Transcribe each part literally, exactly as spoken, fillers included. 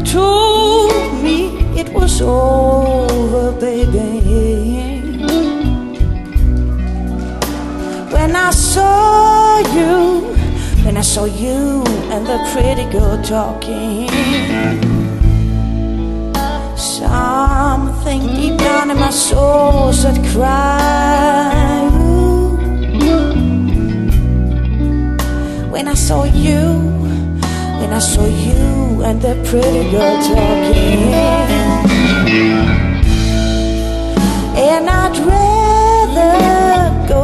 told me it was over, baby. When I saw you, when I saw you and the pretty girl talking, something deep down in my soul said cry. When I saw you, when I saw you and the pretty girl talking, and I'd rather go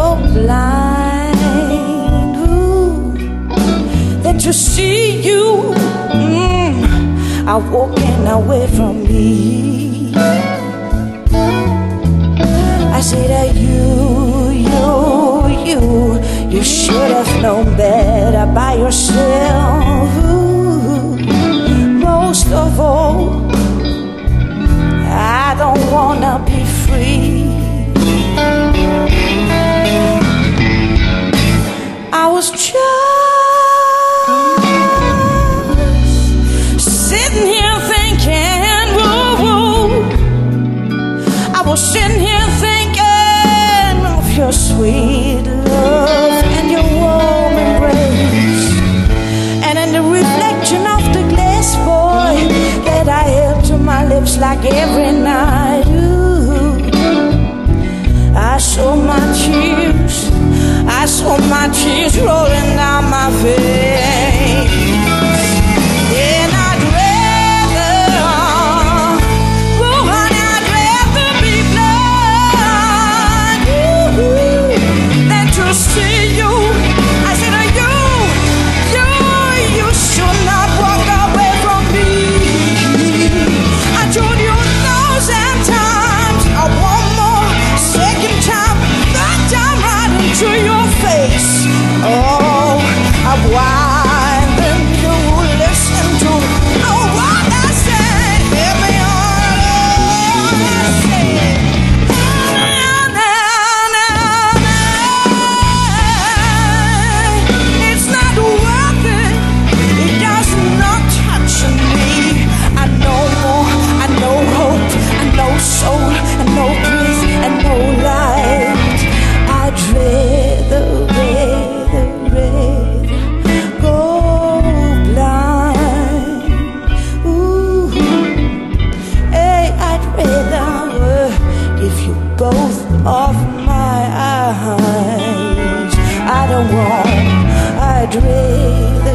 blind ooh, than to see you mm, are walking away from me. I said that you, you, you, you should have known better by yourself. Ooh, most of all, I don't wanna be free. I was just sitting here thinking, whoa, whoa. I was sitting here thinking of your sweet love and your warm embrace, and in the reflection of the glass boy that I held to my lips like every night. Ooh, I saw my tears, I saw my tears rolling down my face. And I'd rather, oh honey, I'd rather be blind ooh, than to see you. I said, oh, you, you, you should not walk away from me. I told you a thousand times, I want more, second time, third time right into your face. Oh, why then you listen to oh, what I say? Hear me on, I say. Na, na, na, it's not worth it. It does not touch me. I know more, I know hope, I know soul, I know peace, I know light. I'd rather, rather, rather go blind. Ooh, hey, I'd rather give you both of my eyes. I don't want, I'd rather